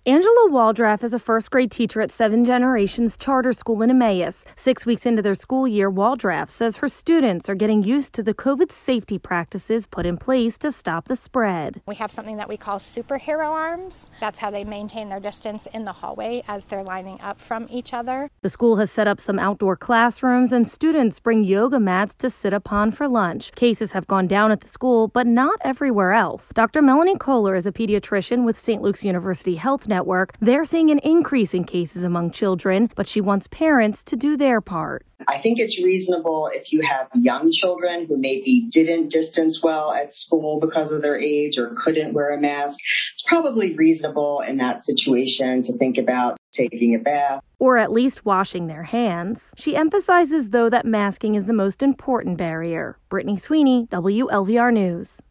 Angela Waldraff is a first-grade teacher at Seven Generations Charter School in Emmaus. 6 weeks into their school year, Waldraff says her students are getting used to the COVID safety practices put in place to stop the spread. We have something that we call superhero arms. That's how they maintain their distance in the hallway as they're lining up from each other. The school has set up some outdoor classrooms, and students bring yoga mats to sit upon for lunch. Cases have gone down at the school, but not everywhere else. Dr. Melanie Kohler is a pediatrician with St. Luke's University Health Network. They're seeing an increase in cases among children, but she wants parents to do their part. I think it's reasonable if you have young children who maybe didn't distance well at school because of their age or couldn't wear a mask. It's probably reasonable in that situation to think about taking a bath. Or at least washing their hands. She emphasizes, though, that masking is the most important barrier. Brittany Sweeney, WLVR News.